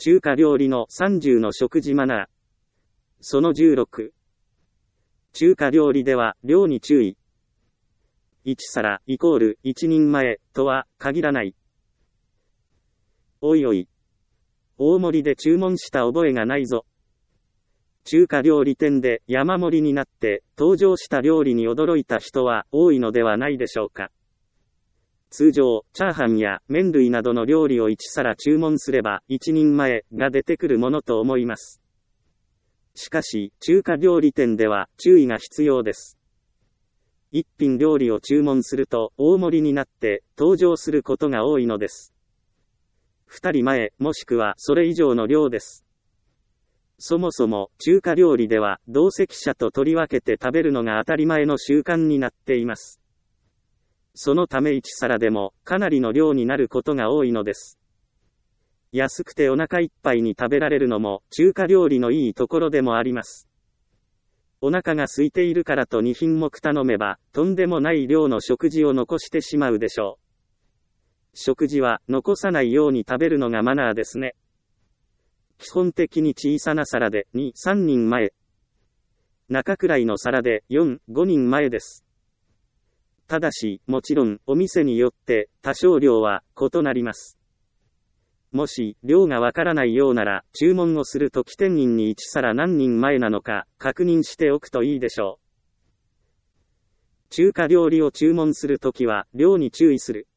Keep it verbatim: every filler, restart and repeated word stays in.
中華料理のさんじゅうの食事マナー。そのじゅうろく。中華料理では量に注意。いち皿イコールいちにんまえとは限らない。おいおい。大盛りで注文した覚えがないぞ。中華料理店で山盛りになって登場した料理に驚いた人は多いのではないでしょうか。通常、チャーハンや麺類などの料理をいち皿注文すれば一人前が出てくるものと思います。しかし、中華料理店では注意が必要です。一品料理を注文すると大盛りになって登場することが多いのです。二人前もしくはそれ以上の量です。そもそも中華料理では同席者と取り分けて食べるのが当たり前の習慣になっています。そのため一皿でもかなりの量になることが多いのです。安くてお腹いっぱいに食べられるのも中華料理のいいところでもあります。お腹が空いているからとに品目頼めばとんでもない量の食事を残してしまうでしょう。食事は残さないように食べるのがマナーですね。基本的に小さな皿でに、さんにんまえ。中くらいの皿でよん、ごにんまえです。ただし、もちろん、お店によって、多少量は、異なります。もし、量がわからないようなら、注文をするとき店員にいち皿何人前なのか、確認しておくといいでしょう。中華料理を注文するときは、量に注意する。